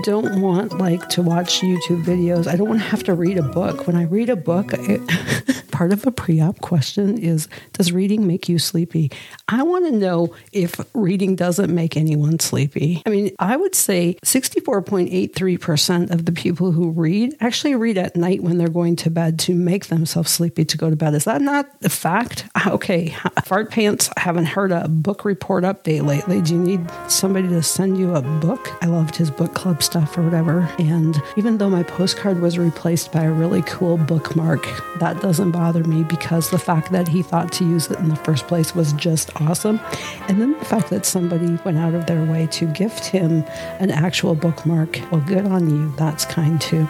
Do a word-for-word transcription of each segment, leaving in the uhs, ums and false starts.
don't want like to watch YouTube videos. I don't want to have to read a book. When I read a book, it, part of a pre-op question is, does reading make you sleepy? I want to know if reading doesn't make anyone sleepy. I mean, I would say sixty-four point eight three percent of the people who read actually read at night when they're going to bed to make themselves sleepy to go to bed. Is that not a fact? Okay, Fart Pants, I haven't heard a book report update lately. Do you need somebody to send you a book? I loved his book club stuff or whatever. And even though my postcard was replaced by a really cool bookmark, that doesn't bother me because the fact that he thought to use it in the first place was just awesome. And then the fact that somebody went out of their way to gift him an actual bookmark, well, good on you. That's kind too.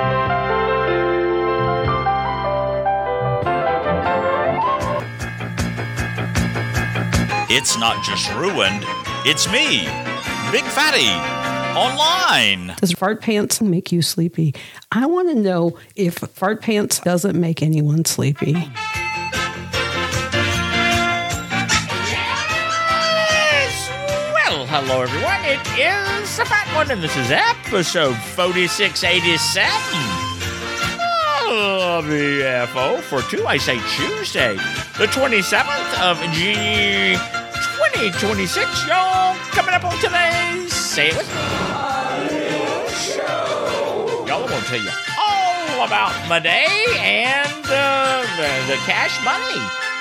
It's not just ruined, it's me, Big Fatty, online. Does Fart Pants make you sleepy? I want to know if Fart Pants doesn't make anyone sleepy. Yes! Well, hello everyone, it is the Fat One, and this is episode forty-six eighty-seven of the F O for two, I say Tuesday, the twenty-seventh of June, twenty twenty-six, y'all. Coming up on today's Say It With Me Show. Y'all, I'm going to tell you all about my day and uh, the, the cash money.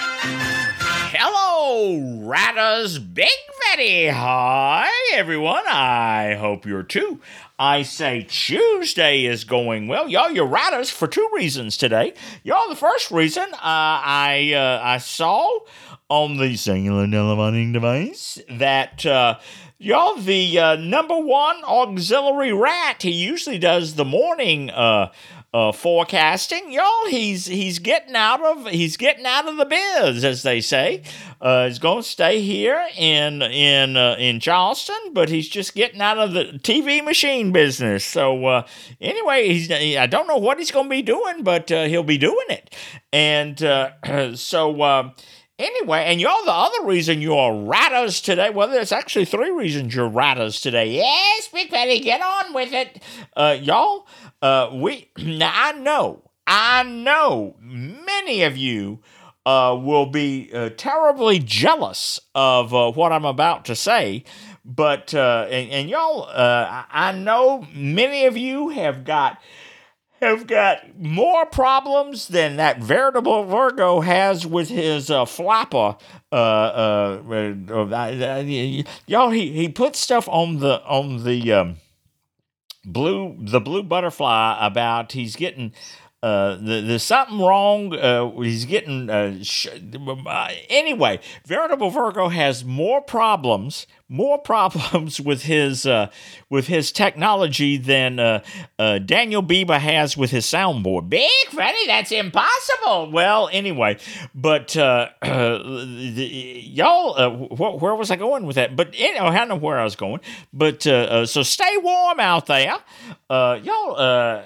Hello, Ratters, Big Fatty. Hi, everyone. I hope you're too. I say Tuesday is going well. Y'all, you're Ratters for two reasons today. Y'all, the first reason uh, I uh, I saw on the singular telephonic device that, uh, y'all, the uh, number one auxiliary rat, he usually does the morning uh, uh, forecasting. Y'all, he's he's getting out of he's getting out of the biz, as they say. Uh, he's going to stay here in in uh, in Charleston, but he's just getting out of the T V machine business. So uh, anyway, he's I don't know what he's going to be doing, but uh, he'll be doing it. And uh, so. Uh, Anyway, and y'all, the other reason you're Ratters today, well, there's actually three reasons you're Ratters today. Yes, Big Fatty, get on with it. Uh, y'all, uh, we, now I know, I know many of you uh, will be uh, terribly jealous of uh, what I'm about to say, but, uh, and, and y'all, uh, I know many of you have got have got more problems than that veritable Virgo has with his uh, flapper. Uh, uh, uh, uh, y'all, he, he puts stuff on the on the um, blue the blue butterfly about he's getting. Uh, there's something wrong. Uh, he's getting. Uh, sh- uh, anyway, veritable Virgo has more problems, more problems with his uh, with his technology than uh, uh, Daniel Bieber has with his soundboard. Big Fatty, that's impossible. Well, anyway, but uh, uh, the, y'all, uh, wh- where was I going with that? But anyway, I don't know where I was going. But uh, uh, so stay warm out there, uh, y'all. Uh,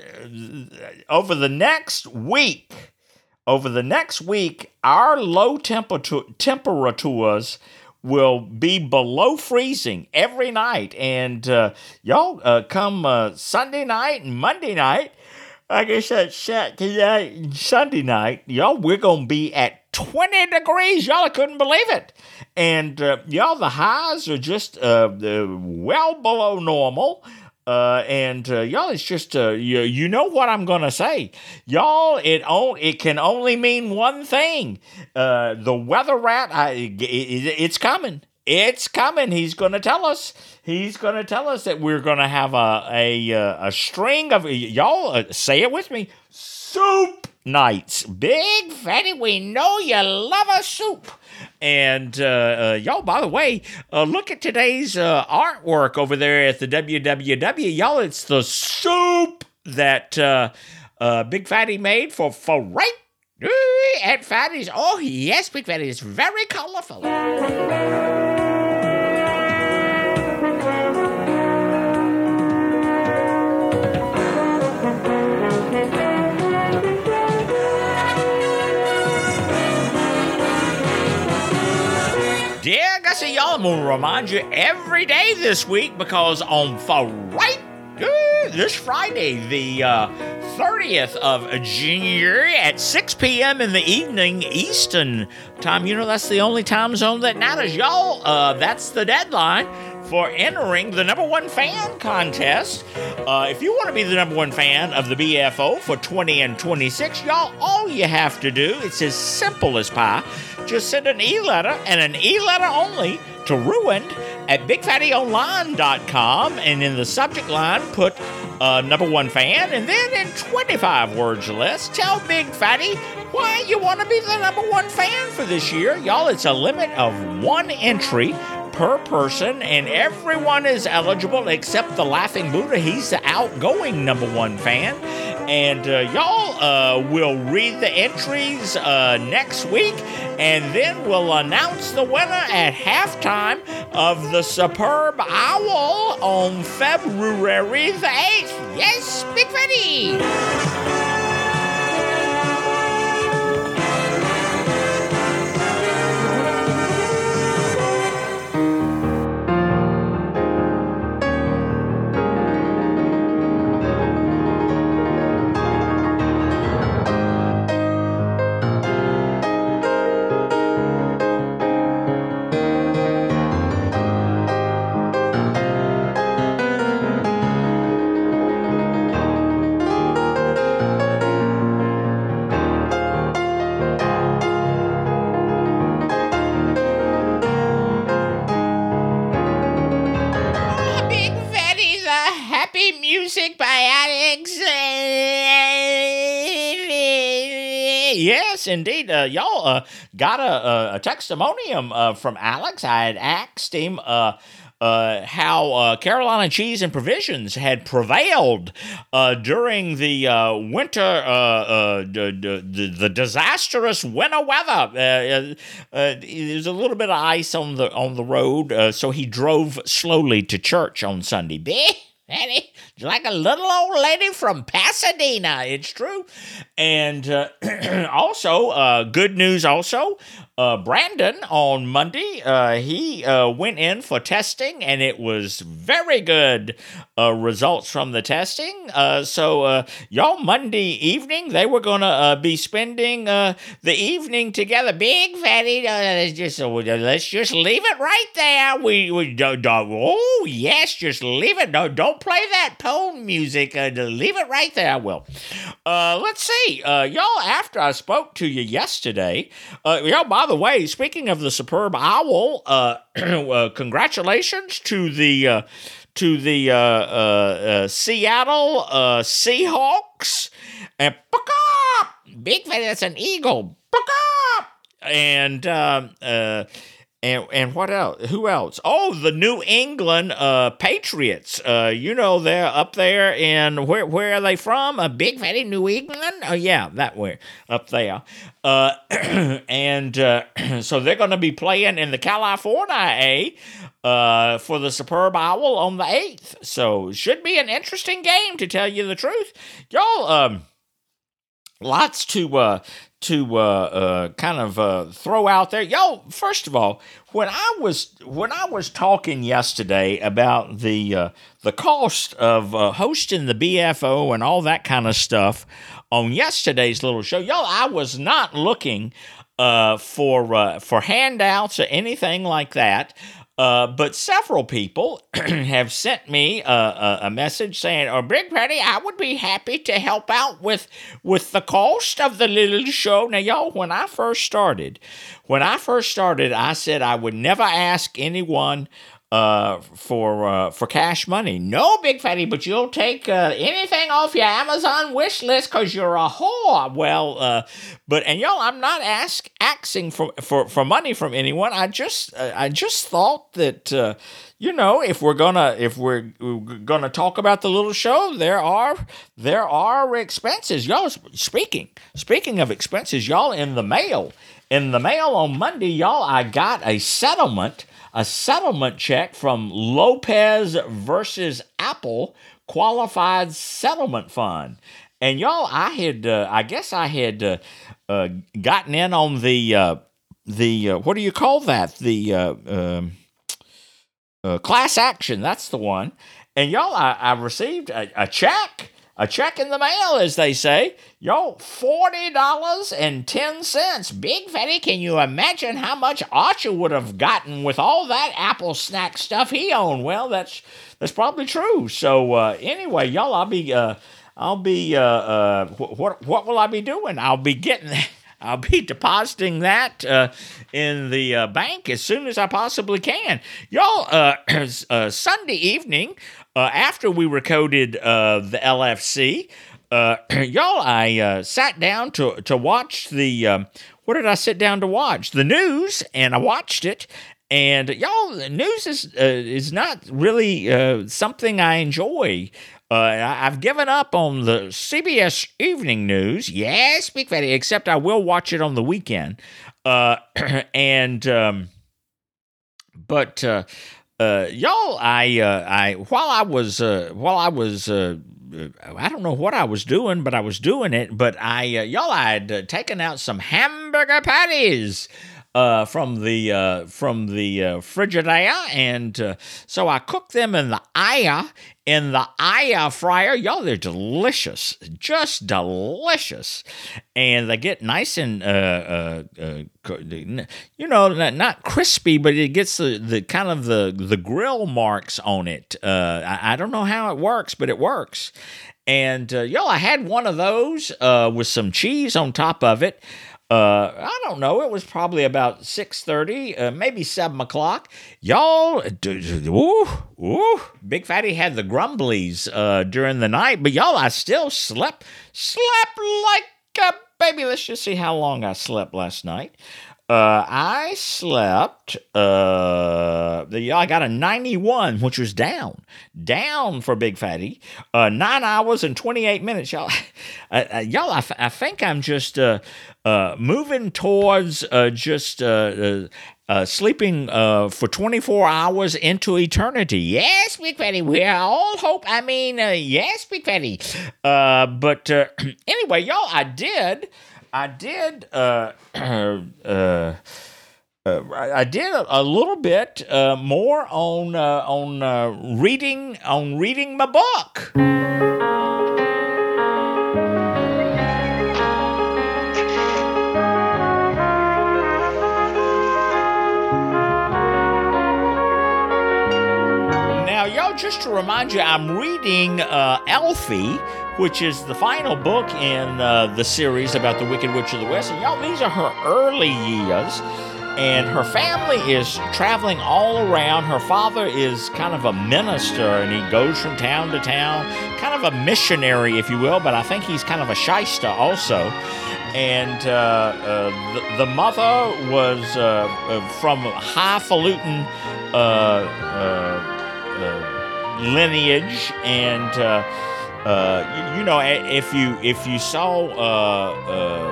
over the next week, over the next week, our low temperature temperatures will be below freezing every night. And uh, y'all, uh, come uh, Sunday night and Monday night, I guess that's Saturday and Sunday night, y'all, we're going to be at twenty degrees. Y'all, I couldn't believe it. And uh, y'all, the highs are just uh, uh, well below normal. Uh, and uh, y'all, it's just uh, you, you know what I'm gonna say, y'all. It on, it can only mean one thing. Uh, the weather rat, I, it, it, it's coming. It's coming. He's gonna tell us. He's gonna tell us that we're gonna have a a a string of y'all. Uh, say it with me. Soup nights. Big Fatty, we know you love a soup. And, uh, uh, y'all, by the way, uh, look at today's uh, artwork over there at the W W W. Y'all, it's the soup that uh, uh, Big Fatty made for, for right at Fatty's. Oh, yes, Big Fatty is very colorful. Dear Gussie, y'all, I'm going to remind you every day this week because on For Right uh, this Friday, the uh, thirtieth of January at six p.m. in the evening Eastern time. You know, that's the only time zone that matters, y'all. Uh, that's the deadline for entering the number one fan contest. Uh, if you want to be the number one fan of the B F O for twenty and twenty-six, y'all, all you have to do, it's as simple as pie. Just send an e-letter and an e-letter only to ruined at big fatty online dot com, and in the subject line put uh, number one fan, and then in twenty-five words or less, tell Big Fatty why you want to be the number one fan for this year. Y'all, it's a limit of one entry per person, and everyone is eligible except the Laughing Buddha. He's the outgoing number one fan. And uh, y'all uh, will read the entries uh, next week, and then we'll announce the winner at halftime of the Superb Owl on February the eighth. Yes, Big Fatty! Music by Alex. Yes, indeed. Uh, y'all uh, got a, a, a testimonium uh, from Alex. I had asked him uh, uh, how uh, Carolina Cheese and Provisions had prevailed uh, during the uh, winter, uh, uh, the, the, the disastrous winter weather. Uh, uh, there's a little bit of ice on the on the road, uh, so he drove slowly to church on Sunday. Betty, like a little old lady from Pasadena. It's true. And uh, also, uh, good news also, uh, Brandon on Monday, uh, he uh, went in for testing, and it was very good uh, results from the testing. Uh, so, uh, y'all, Monday evening, they were going to uh, be spending uh, the evening together. Big Fatty, uh, let's, just, uh, let's just leave it right there. We, we don't, don't, oh, yes, just leave it. No, don't play that tone music. Uh, leave it right there. I will. Uh, let's see. Uh, y'all, after I spoke to you yesterday, uh, y'all, by the way, speaking of the Superb Owl, uh, uh, congratulations to the uh, to the uh, uh, uh, Seattle uh, Seahawks. And Big Fatty, that's an eagle. And uh, uh, And and what else? Who else? Oh, the New England uh, Patriots. Uh, you know, they're up there in, where where are they from? A Big Fatty, New England? Oh, yeah, that way, up there. Uh, and uh, so they're going to be playing in the California uh, for the Superb Owl on the eighth. So should be an interesting game, to tell you the truth. Y'all, um, lots to... Uh, to uh, uh, kind of uh, throw out there. Yo, first of all, when I was when I was talking yesterday about the uh, the cost of uh, hosting the B F O and all that kind of stuff on yesterday's little show, yo, I was not looking uh, for uh, for handouts or anything like that. Uh, but several people have sent me a, a, a message saying, "Oh, Big Fatty, I would be happy to help out with with the cost of the little show." Now, y'all, when I first started, when I first started, I said I would never ask anyone uh, for uh, for cash money. No, Big Fatty, but you'll take uh, anything off your Amazon wish list because you're a whore. Well, uh, but and y'all, I'm not ask asking for, for, for money from anyone. I just uh, I just thought that uh, you know, if we're gonna if we're, we're gonna talk about the little show, there are there are expenses. Y'all, speaking speaking of expenses, y'all, in the mail in the mail on Monday, y'all, I got a settlement. A settlement check from Lopez versus Apple Qualified Settlement Fund. And y'all, I had, uh, I guess I had uh, uh, gotten in on the, uh, the uh, what do you call that? The uh, um, uh, class action, that's the one. and y'all, I, I received a, a check, a check in the mail, as they say. Y'all, forty dollars and ten cents. Big Fatty, can you imagine how much Archer would have gotten with all that Apple snack stuff he owned? Well, that's that's probably true. So uh, anyway, y'all, I'll be uh, I'll be uh, uh, what what will I be doing? I'll be getting. I'll be depositing that uh, in the uh, bank as soon as I possibly can. Y'all, uh, uh, Sunday evening, uh, after we recorded uh, the L F C, uh, y'all, I uh, sat down to, to watch the, um, what did I sit down to watch? The news, and I watched it. And y'all, the news is, uh, is not really uh, something I enjoy. Uh, I, I've given up on the C B S Evening News. Yes, Big Fatty, except I will watch it on the weekend. Uh, and, um, but, uh, uh, y'all, I, uh, I, while I was, uh, while I was, uh, I don't know what I was doing, but I was doing it. But I, uh, y'all, I had uh, taken out some hamburger patties. Uh, from the uh, from the uh, Frigidaire, and uh, so I cooked them in the air in the air fryer. Y'all, they're delicious, just delicious, and they get nice and uh, uh, uh, you know, not, not crispy, but it gets the, the kind of the the grill marks on it. Uh, I, I don't know how it works, but it works. And uh, y'all, I had one of those uh, with some cheese on top of it. Uh, I don't know. It was probably about six thirty, uh, maybe seven o'clock. Y'all, d- d- ooh, ooh, Big Fatty had the grumblies uh, during the night, but y'all, I still slept, slept like a baby. Let's just see how long I slept last night. Uh, I slept, uh, the, I got a ninety-one, which was down, down for Big Fatty, uh, nine hours and twenty-eight minutes, y'all. Uh, uh, y'all, I, f- I think I'm just, uh, uh, moving towards, uh, just, uh, uh, uh sleeping, uh, for twenty-four hours into eternity. Yes, Big Fatty, we are all hope. I mean, uh, yes, Big Fatty. Uh, but, uh, anyway, y'all, I did, I did, uh, uh, uh, I did a, a little bit uh, more on uh, on uh, reading on reading my book. Now, y'all, just to remind you, I'm reading uh, Elfie, which is the final book in uh, the series about the Wicked Witch of the West. And y'all, these are her early years, and her family is traveling all around. Her father is kind of a minister, and he goes from town to town, kind of a missionary, if you will, but I think he's kind of a shyster also. And uh, uh, the, the mother was uh, uh, from highfalutin uh, uh, uh, lineage, and uh, uh, you, you know, if you if you saw uh, uh,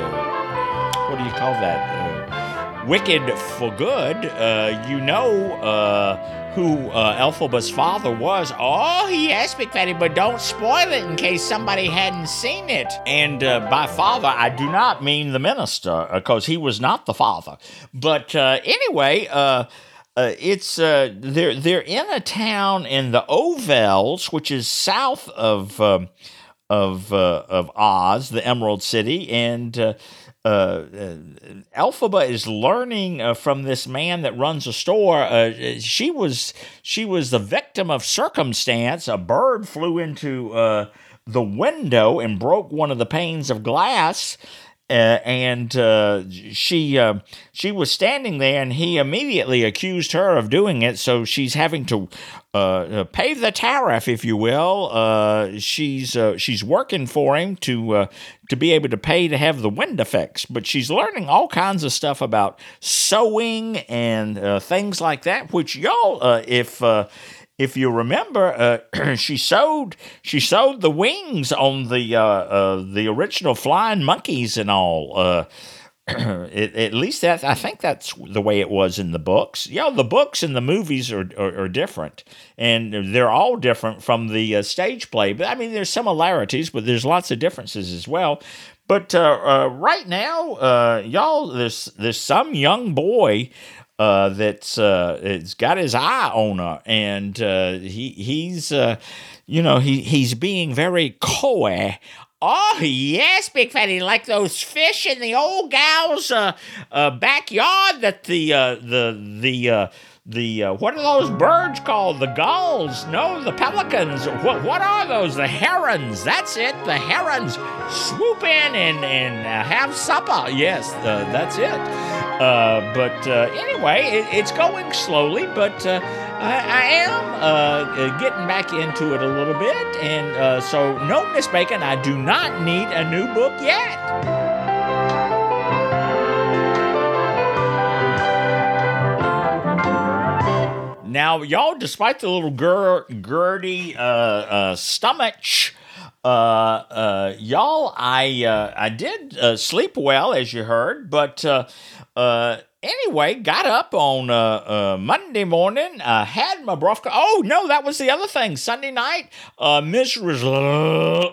uh, what do you call that? Uh, Wicked for Good, uh, you know uh, who uh, Elphaba's father was. Oh, yes, Big Fatty, but don't spoil it in case somebody hadn't seen it. And uh, by father, I do not mean the minister, because he was not the father. But uh, anyway, uh, uh, it's uh, they're they're in a town in the Ovels, which is south of um, of uh, of Oz, the Emerald City, and. Uh, Uh, uh, Elphaba is learning uh, from this man that runs a store. Uh, she was she was the victim of circumstance. A bird flew into uh, the window and broke one of the panes of glass. Uh, and uh, she uh, she was standing there, and he immediately accused her of doing it. So she's having to uh, pay the tariff, if you will. Uh, she's uh, she's working for him to uh, to be able to pay to have the window fixed. But she's learning all kinds of stuff about sewing and uh, things like that. Which y'all, uh, if uh, If you remember, uh, she sewed she sewed the wings on the uh, uh, the original flying monkeys and all. Uh, it, at least that I think that's the way it was in the books. Yeah, the books and the movies are, are are different, and they're all different from the uh, stage play. But I mean, there's similarities, but there's lots of differences as well. But uh, uh, right now, uh, y'all, there's there's some young boy. uh, that's uh, it's got his eye on her, and uh, he he's uh, you know he he's being very coy. Oh, yes, Big Fatty, like those fish in the old gal's uh, uh, backyard that the, uh, the, the, uh, the, uh, what are those birds called? The gulls? No, the pelicans. What, what are those? The herons. That's it, the herons. Swoop in and, and uh, have supper. Yes, uh, that's it. Uh, but uh, anyway, it, it's going slowly, but uh, I, I am uh, getting back into it a little bit. And uh, so, no, Miss Bacon, I do not need a new book yet. Now, y'all, despite the little gur- girdy uh, uh, stomach, uh, uh, y'all, I uh, I did uh, sleep well, as you heard, but uh, uh, anyway, got up on uh, uh, Monday morning, uh, had my brofka. Oh, no, that was the other thing. Sunday night, uh, Miss La,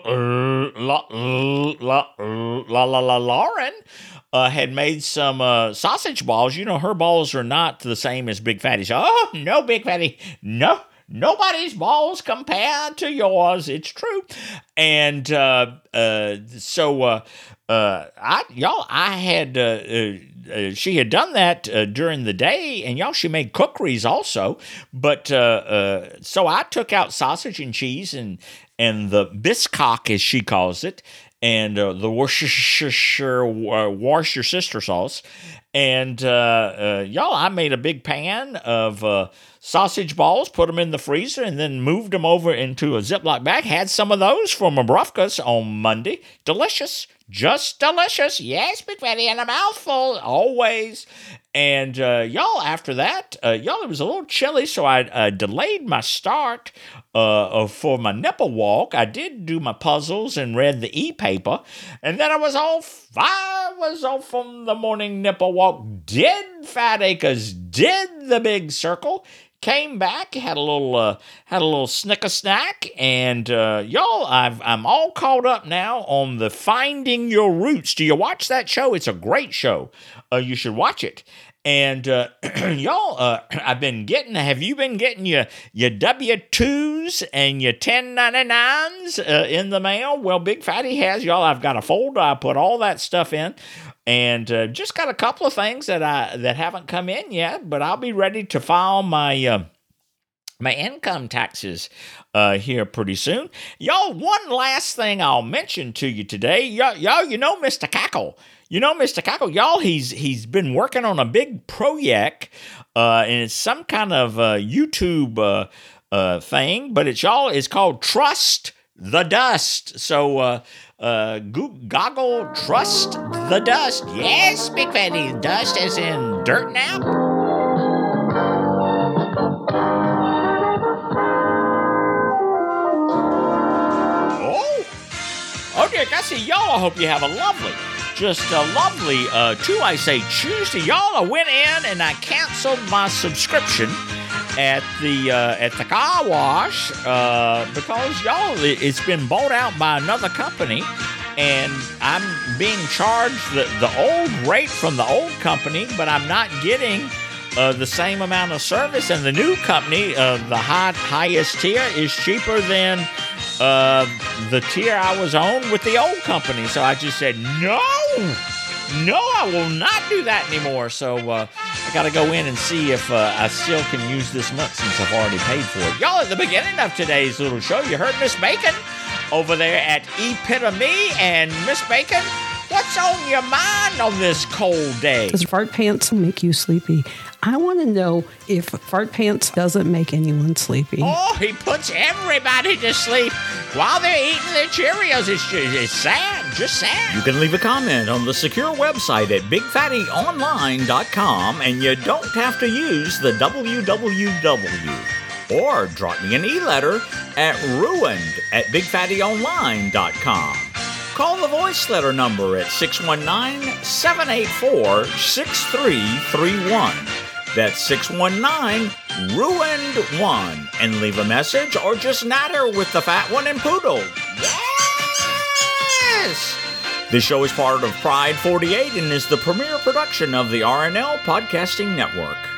La, La, La, La, La, Lauren uh, had made some uh, sausage balls. You know, her balls are not the same as Big Fatty's. Oh, no, Big Fatty, no. Nobody's balls compared to yours. It's true. And uh, uh, so, uh, uh, I y'all, I had, uh, uh, she had done that uh, during the day, and y'all, she made cookeries also. But uh, uh, so I took out sausage and cheese and, and the biscock, as she calls it, and uh, the Worcestershire uh, Worcestershire sauce. And uh, uh, y'all, I made a big pan of uh, sausage balls, put them in the freezer, and then moved them over into a Ziploc bag. Had some of those for my brofkas on Monday. Delicious. Just delicious. Yes, Big Fatty, and a mouthful, always. And uh, y'all, after that, uh, y'all, it was a little chilly, so I uh, delayed my start uh, for my nipple walk. I did do my puzzles and read the e-paper, and then I was off. I was off from the morning nipple walk. Did Fat Acres, did the big circle. Came back, had a little, uh, had a little snicker snack, and uh, y'all, I've, I'm all caught up now on the Finding Your Roots. Do you watch that show? It's a great show. Uh, you should watch it. And uh, y'all, uh, I've been getting. Have you been getting your your W twos and your ten ninety-nines uh, in the mail? Well, Big Fatty has, y'all. I've got a folder. I put all that stuff in. And uh, just got a couple of things that I that haven't come in yet, but I'll be ready to file my uh, my income taxes uh, here pretty soon. Y'all, one last thing I'll mention to you today. Y'all, y'all you know Mister Cackle. You know Mister Cackle. Y'all, he's he's been working on a big project, uh, and it's some kind of uh, YouTube uh, uh, thing, but it's y'all. It's called Trust the Dust. So. Uh, Uh, go- goggle, trust the dust. Yes, Big Fatty, dust as in dirt now. Oh, oh dear, I see y'all. I hope you have a lovely, just a lovely, uh, two, I say Tuesday. Y'all, I went in and I canceled my subscription at the uh, at the car wash uh, because y'all, it, it's been bought out by another company, and I'm being charged the, the old rate from the old company, but I'm not getting uh, the same amount of service. And the new company, uh, the high, highest tier, is cheaper than uh, the tier I was on with the old company. So I just said no. No, I will not do that anymore. So uh, I got to go in and see if uh, I still can use this month since I've already paid for it. Y'all, at the beginning of today's little show, you heard Miss Bacon over there at Epitome. And Miss Bacon, what's on your mind on this cold day? Does fart pants make you sleepy? I want to know if fart pants doesn't make anyone sleepy. Oh, he puts everybody to sleep while they're eating their Cheerios. It's, just, it's sad, just sad. You can leave a comment on the secure website at big fatty online dot com, and you don't have to use the w w w. Or drop me an e-letter at ruined at big fatty online dot com. Call the voice letter number at six one nine, seven eight four, six three three one. That's six one nine, ruined one. And leave a message or just natter with the fat one and poodle. Yes! This show is part of Pride forty-eight and is the premier production of the R N L Podcasting Network.